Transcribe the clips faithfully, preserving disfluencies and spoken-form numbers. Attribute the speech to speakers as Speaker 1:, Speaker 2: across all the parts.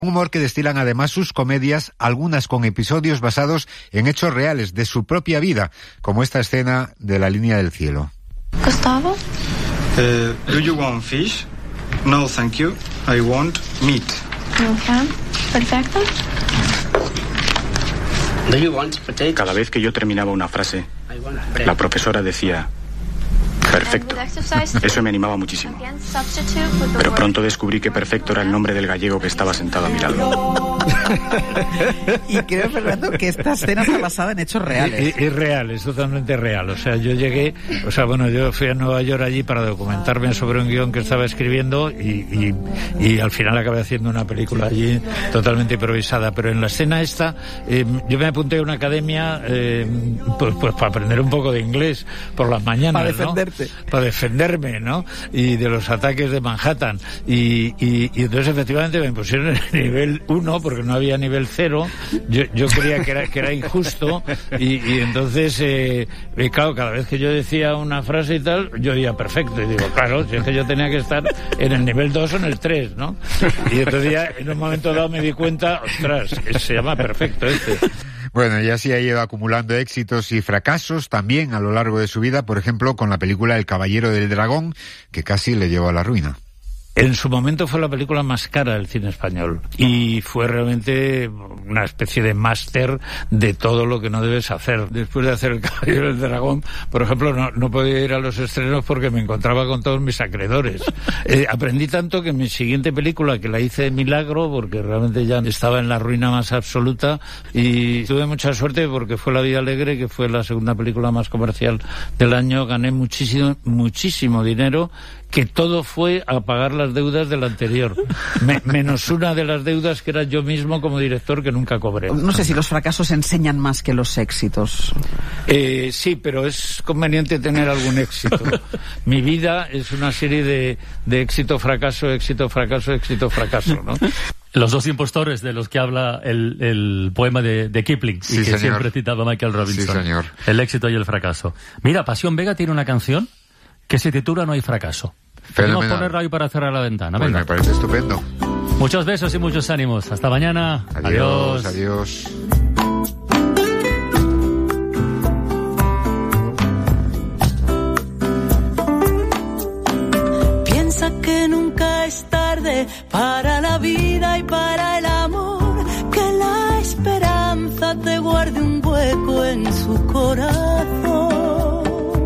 Speaker 1: Humor que destilan además sus comedias, algunas con episodios basados en hechos reales de su propia vida, como esta escena de La línea del cielo.
Speaker 2: Gustavo?
Speaker 3: Uh, do you want fish? No, thank you. I want meat.
Speaker 2: Okay. Perfecto.
Speaker 4: Do you want potato?
Speaker 5: Cada vez que yo terminaba una frase, la profesora decía: perfecto. Eso me animaba muchísimo. Pero pronto descubrí que perfecto era el nombre del gallego que estaba sentado a mi lado.
Speaker 6: Y creo, Fernando, que esta escena está basada en hechos reales.
Speaker 7: Es, es real, es totalmente real. O sea, yo llegué, o sea, bueno, yo fui a Nueva York allí para documentarme sobre un guión que estaba escribiendo y, y, y al final acabé haciendo una película allí totalmente improvisada. Pero en la escena esta, eh, yo me apunté a una academia, eh, pues, pues para aprender un poco de inglés por las mañanas,
Speaker 6: para defenderte.
Speaker 7: ¿no? Para defenderme, ¿no? Y de los ataques de Manhattan. Y, y, y entonces efectivamente me pusieron en el nivel uno porque no había nivel cero. Yo, yo creía que era, que era injusto y, y entonces, eh, eh, claro, cada vez que yo decía una frase y tal, yo decía perfecto. Y digo, claro, si es que yo tenía que estar en el nivel dos o en el tres, ¿no? Y entonces ya en un momento dado me di cuenta, ostras, se llama perfecto este.
Speaker 1: Bueno, y así ha ido acumulando éxitos y fracasos también a lo largo de su vida, por ejemplo, con la película El Caballero del Dragón, que casi le llevó a la ruina.
Speaker 7: En su momento fue la película más cara del cine español y fue realmente una especie de máster de todo lo que no debes hacer. Después de hacer El Caballero del Dragón, por ejemplo, no, no podía ir a los estrenos porque me encontraba con todos mis acreedores. Eh, aprendí tanto que mi siguiente película, que la hice de milagro, porque realmente ya estaba en la ruina más absoluta, y tuve mucha suerte porque fue La Vida Alegre, que fue la segunda película más comercial del año. Gané muchísimo, muchísimo dinero, que todo fue a pagar las deudas del anterior, Me, menos una de las deudas que era yo mismo como director, que nunca cobré.
Speaker 6: No sé si los fracasos enseñan más que los éxitos.
Speaker 7: Eh, sí, pero es conveniente tener algún éxito. Mi vida es una serie de, de éxito, fracaso, éxito, fracaso, éxito, fracaso, ¿no?
Speaker 8: Los dos impostores de los que habla el, el poema de, de Kipling,
Speaker 1: sí,
Speaker 8: y que
Speaker 1: señor.
Speaker 8: siempre citaba Michael Robinson.
Speaker 1: Sí, señor.
Speaker 8: El éxito y el fracaso. Mira, Pasión Vega tiene una canción que se titula No hay fracaso. Podemos ponerla hoy para cerrar la ventana.
Speaker 1: Pues
Speaker 8: venga.
Speaker 1: me parece estupendo.
Speaker 8: Muchos besos y muchos ánimos. Hasta mañana.
Speaker 1: Adiós.
Speaker 8: Adiós.
Speaker 1: Adiós.
Speaker 9: Piensa que nunca es tarde para la vida y para el amor, que la esperanza te guarde un hueco en su corazón.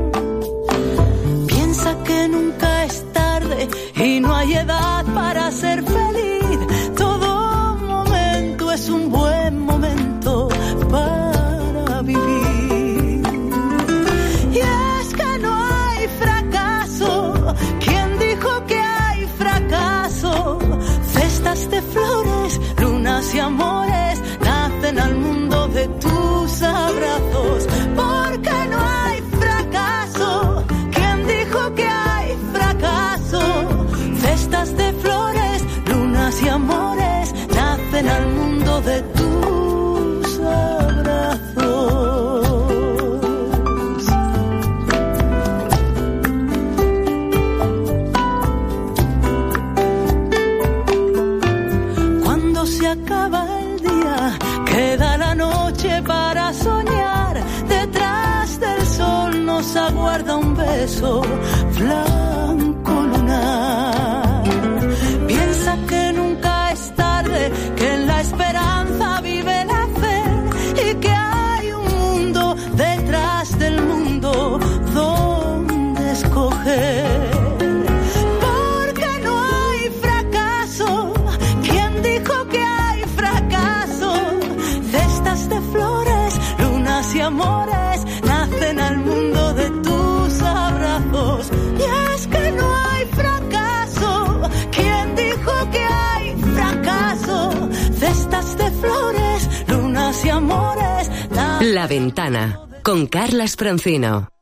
Speaker 9: Piensa que nunca es tarde y no hay edad para ser feliz. Todo momento es un buen momento para vivir. Y es que no hay fracaso. ¿Quién dijo que hay fracaso? Cestas de flores, lunas y amores nacen al mundo de tus abrazos. Porque no hay fracaso. ¿Quién dijo que hay fracaso? Cestas de flores, lunas y amores nacen al mundo de tus abrazos. Cuando se acaba el día, queda la noche para soñar. Detrás del sol nos aguarda un beso blanco lunar. Piensa que nunca es tarde, que en la esperanza vive la fe y que hay un mundo detrás del mundo donde escoger. Porque no hay fracaso. ¿Quién dijo que hay fracaso? Cestas de flores, lunas y amores nacen al mundo de tus abrazos. Y es que no hay fracaso. ¿Quién dijo que hay fracaso? Cestas de flores, lunas y amores.
Speaker 10: La Ventana, con Carlas Francino.